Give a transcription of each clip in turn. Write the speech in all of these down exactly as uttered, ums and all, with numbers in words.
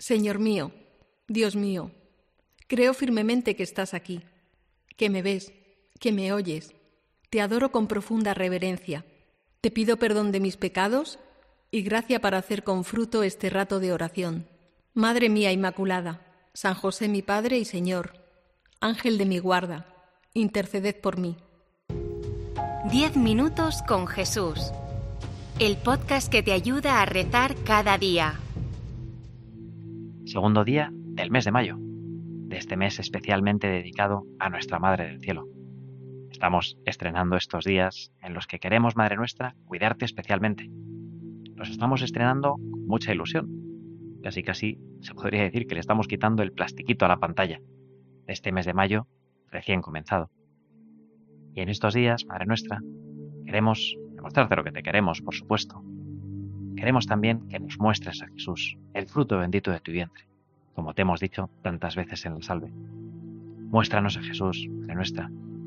Señor mío, Dios mío, creo firmemente que estás aquí, que me ves, que me oyes. Te adoro con profunda reverencia. Te pido perdón de mis pecados y gracia para hacer con fruto este rato de oración. Madre mía Inmaculada, San José mi Padre y Señor, Ángel de mi guarda, interceded por mí. Diez minutos con Jesús. El podcast que te ayuda a rezar cada día. Segundo día del mes de mayo, de este mes especialmente dedicado a nuestra Madre del Cielo. Estamos estrenando estos días en los que queremos, Madre nuestra, cuidarte especialmente. Los estamos estrenando con mucha ilusión. Casi casi se podría decir que le estamos quitando el plastiquito a la pantalla de este mes de mayo recién comenzado. Y en estos días, Madre nuestra, queremos demostrarte lo que te queremos, por supuesto. Queremos también que nos muestres a Jesús, el fruto bendito de tu vientre, como te hemos dicho tantas veces en el Salve. Muéstranos a Jesús, Madre nuestra.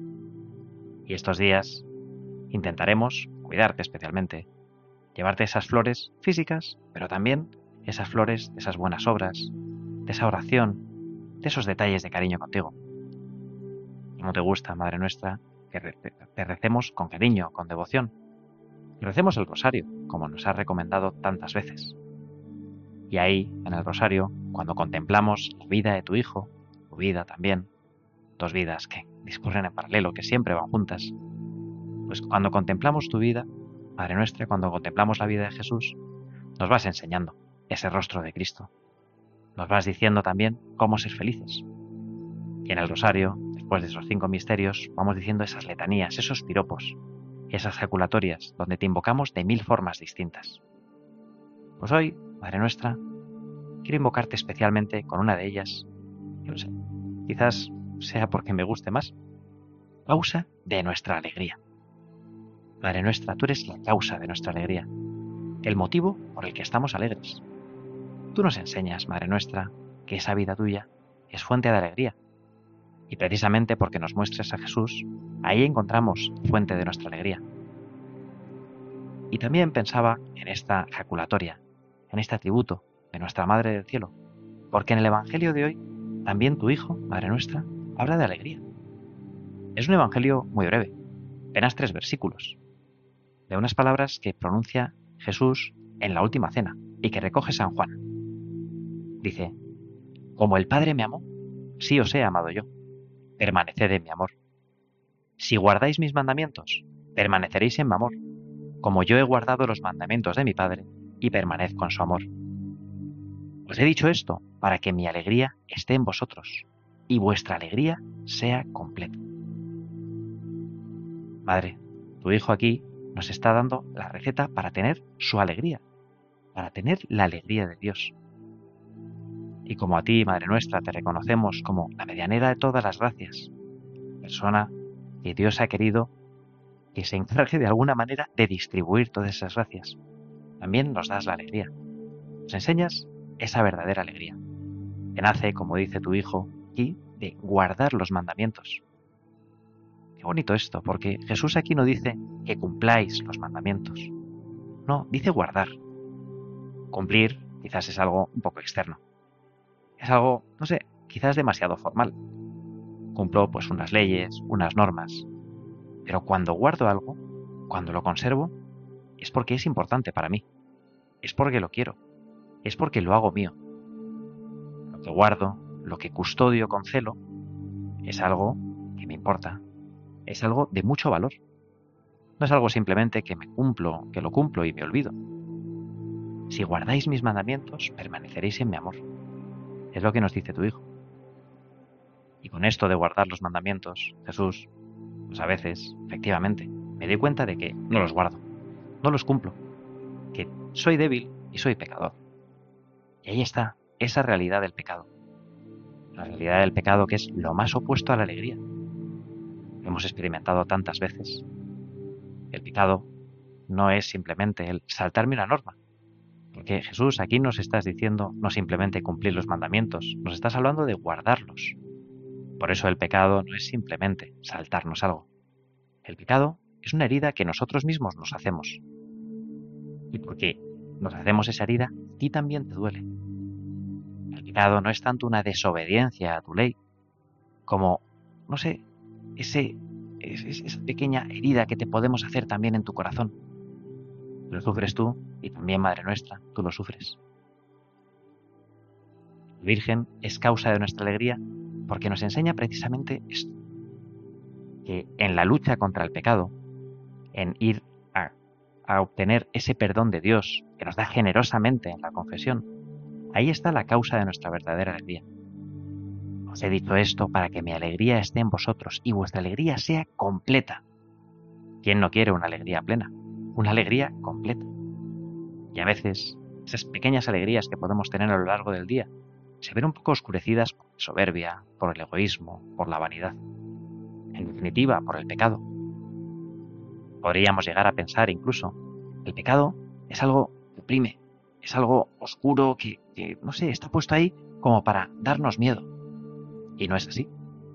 Y estos días intentaremos cuidarte especialmente, llevarte esas flores físicas, pero también esas flores de esas buenas obras, de esa oración, de esos detalles de cariño contigo. ¿Cómo te gusta, Madre nuestra, que te recemos con cariño, con devoción? Recemos el rosario, como nos has recomendado tantas veces. Y ahí, en el rosario, cuando contemplamos la vida de tu Hijo, tu vida también, dos vidas que discurren en paralelo, que siempre van juntas, pues cuando contemplamos tu vida, Madre nuestra, cuando contemplamos la vida de Jesús, nos vas enseñando ese rostro de Cristo. Nos vas diciendo también cómo ser felices. Y en el rosario, después de esos cinco misterios, vamos diciendo esas letanías, esos piropos, esas jaculatorias, donde te invocamos de mil formas distintas. Pues hoy, Madre nuestra, quiero invocarte especialmente con una de ellas, yo no sé, quizás sea porque me guste más, causa de nuestra alegría. Madre nuestra, tú eres la causa de nuestra alegría, el motivo por el que estamos alegres. Tú nos enseñas, Madre nuestra, que esa vida tuya es fuente de alegría. Y precisamente porque nos muestres a Jesús, ahí encontramos fuente de nuestra alegría. Y también pensaba en esta jaculatoria, en este atributo de nuestra Madre del Cielo, porque en el Evangelio de hoy, también tu Hijo, Madre nuestra, habla de alegría. Es un Evangelio muy breve, apenas tres versículos, de unas palabras que pronuncia Jesús en la última cena y que recoge San Juan. Dice: como el Padre me amó, sí os he amado yo. Permaneced en mi amor. Si guardáis mis mandamientos, permaneceréis en mi amor, como yo he guardado los mandamientos de mi Padre y permanezco en su amor. Os he dicho esto para que mi alegría esté en vosotros y vuestra alegría sea completa. Madre, tu Hijo aquí nos está dando la receta para tener su alegría, para tener la alegría de Dios. Y como a ti, Madre nuestra, te reconocemos como la medianera de todas las gracias, persona que Dios ha querido que se encargue de alguna manera de distribuir todas esas gracias, también nos das la alegría. Nos enseñas esa verdadera alegría, que nace, como dice tu Hijo aquí, de guardar los mandamientos. Qué bonito esto, porque Jesús aquí no dice que cumpláis los mandamientos. No, dice guardar. Cumplir quizás es algo un poco externo. Es algo, no sé, quizás demasiado formal. Cumplo pues unas leyes, unas normas. Pero cuando guardo algo, cuando lo conservo, es porque es importante para mí. Es porque lo quiero. Es porque lo hago mío. Lo que guardo, lo que custodio con celo, es algo que me importa. Es algo de mucho valor. No es algo simplemente que me cumplo, que lo cumplo y me olvido. Si guardáis mis mandamientos, permaneceréis en mi amor. Es lo que nos dice tu Hijo. Y con esto de guardar los mandamientos, Jesús, pues a veces, efectivamente, me doy cuenta de que no los guardo, no los cumplo, que soy débil y soy pecador. Y ahí está esa realidad del pecado. La realidad del pecado que es lo más opuesto a la alegría. Lo hemos experimentado tantas veces. El pecado no es simplemente el saltarme una norma. Porque Jesús, aquí nos estás diciendo no simplemente cumplir los mandamientos, nos estás hablando de guardarlos. Por eso el pecado no es simplemente saltarnos algo. El pecado es una herida que nosotros mismos nos hacemos. Y porque nos hacemos esa herida, a ti también te duele. pecado no es tanto una desobediencia a tu ley, como, no sé, ese, esa pequeña herida que te podemos hacer también en tu corazón. Lo sufres tú y también, Madre nuestra, tú lo sufres. La Virgen es causa de nuestra alegría porque nos enseña precisamente esto, que en la lucha contra el pecado, en ir a, a obtener ese perdón de Dios que nos da generosamente en la confesión, ahí está la causa de nuestra verdadera alegría. Os he dicho esto para que mi alegría esté en vosotros y vuestra alegría sea completa. ¿Quién no quiere una alegría plena? Una alegría completa. Y a veces, esas pequeñas alegrías que podemos tener a lo largo del día se ven un poco oscurecidas por la soberbia, por el egoísmo, por la vanidad. En definitiva, por el pecado. Podríamos llegar a pensar incluso, el pecado es algo que oprime, es algo oscuro que, que, no sé, está puesto ahí como para darnos miedo. Y no es así.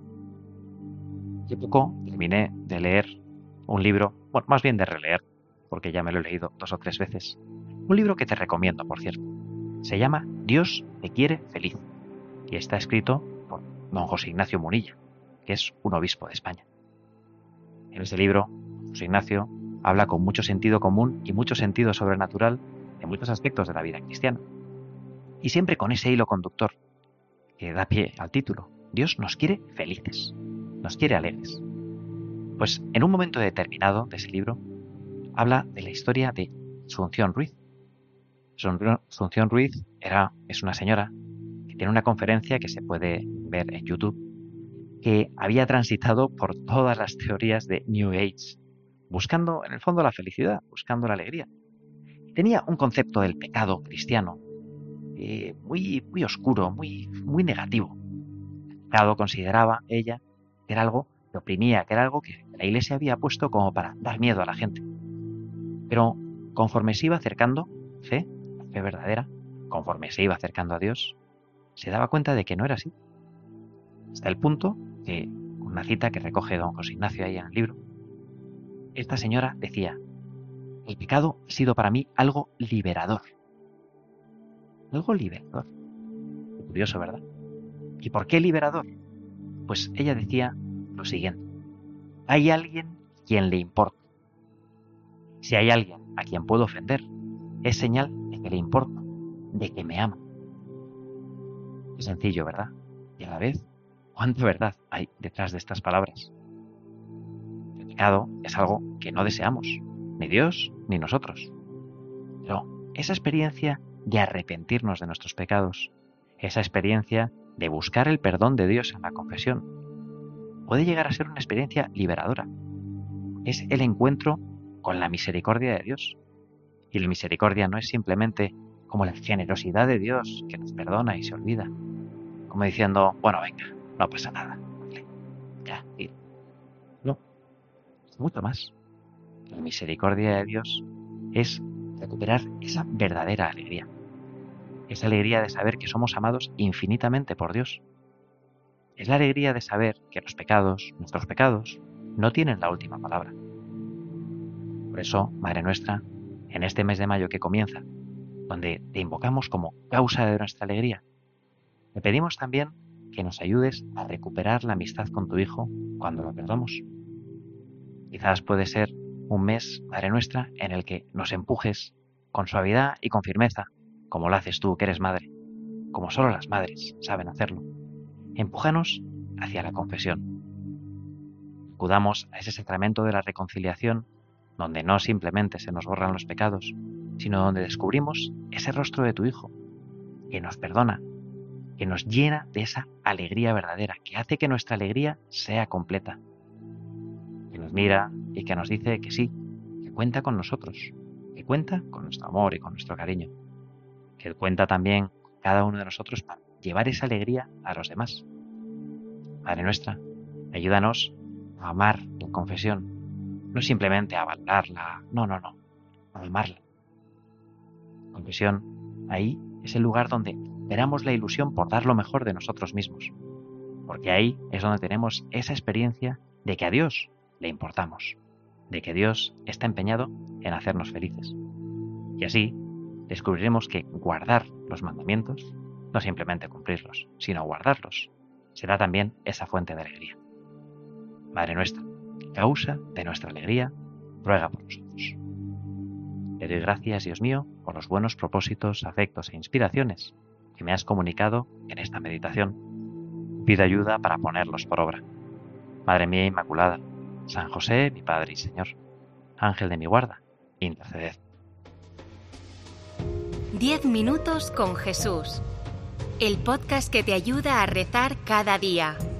Hace poco terminé de leer un libro, bueno, más bien de releer, porque ya me lo he leído dos o tres veces. Un libro que te recomiendo, por cierto. Se llama Dios te quiere feliz y está escrito por don José Ignacio Munilla, que es un obispo de España. En ese libro, José Ignacio habla con mucho sentido común y mucho sentido sobrenatural de muchos aspectos de la vida cristiana. Y siempre con ese hilo conductor que da pie al título. Dios nos quiere felices, nos quiere alegres. Pues en un momento determinado de ese libro habla de la historia de Asunción Ruiz. Asunción Ruiz era, es una señora que tiene una conferencia que se puede ver en YouTube, que había transitado por todas las teorías de New Age, buscando en el fondo la felicidad, buscando la alegría. Tenía un concepto del pecado cristiano eh, muy, muy oscuro, muy, muy negativo. El pecado consideraba ella que era algo que oprimía, que era algo que la Iglesia había puesto como para dar miedo a la gente. Pero conforme se iba acercando, fe, la fe verdadera, conforme se iba acercando a Dios, se daba cuenta de que no era así. Hasta el punto que, una cita que recoge don José Ignacio ahí en el libro, esta señora decía: el pecado ha sido para mí algo liberador. Algo liberador. Qué curioso, ¿verdad? ¿Y por qué liberador? Pues ella decía lo siguiente: hay alguien a quien le importa. Si hay alguien a quien puedo ofender, es señal de que le importa, de que me ama. Es sencillo, ¿verdad? Y a la vez, ¿cuánta verdad hay detrás de estas palabras? El pecado es algo que no deseamos, ni Dios ni nosotros. Pero esa experiencia de arrepentirnos de nuestros pecados, esa experiencia de buscar el perdón de Dios en la confesión, puede llegar a ser una experiencia liberadora. Es el encuentro con la misericordia de Dios. Y la misericordia no es simplemente como la generosidad de Dios que nos perdona y se olvida, como diciendo, bueno, venga, no pasa nada, vale, ya, y no, es mucho más. La misericordia de Dios es recuperar esa verdadera alegría, esa alegría de saber que somos amados infinitamente por Dios. Es la alegría de saber que los pecados, nuestros pecados, no tienen la última palabra. Por eso, Madre nuestra, en este mes de mayo que comienza, donde te invocamos como causa de nuestra alegría, te pedimos también que nos ayudes a recuperar la amistad con tu Hijo cuando lo perdamos. Quizás puede ser un mes, Madre nuestra, en el que nos empujes con suavidad y con firmeza, como lo haces tú, que eres madre, como solo las madres saben hacerlo. Empújanos hacia la confesión. Acudamos a ese sacramento de la reconciliación, donde no simplemente se nos borran los pecados, sino donde descubrimos ese rostro de tu Hijo, que nos perdona, que nos llena de esa alegría verdadera, que hace que nuestra alegría sea completa, que nos mira y que nos dice que sí, que cuenta con nosotros, que cuenta con nuestro amor y con nuestro cariño, que cuenta también con cada uno de nosotros para llevar esa alegría a los demás. Madre nuestra, ayúdanos a amar la confesión, no simplemente a valorarla, no, no, no, a amarla. La confesión, ahí es el lugar donde esperamos la ilusión por dar lo mejor de nosotros mismos, porque ahí es donde tenemos esa experiencia de que a Dios le importamos, de que Dios está empeñado en hacernos felices. Y así descubriremos que guardar los mandamientos no simplemente cumplirlos, sino guardarlos. Será también esa fuente de alegría. Madre nuestra, causa de nuestra alegría, ruega por nosotros. Te doy gracias, Dios mío, por los buenos propósitos, afectos e inspiraciones que me has comunicado en esta meditación. Pido ayuda para ponerlos por obra. Madre mía Inmaculada, San José, mi Padre y Señor, Ángel de mi guarda, interceded. Diez minutos con Jesús. El podcast que te ayuda a rezar cada día.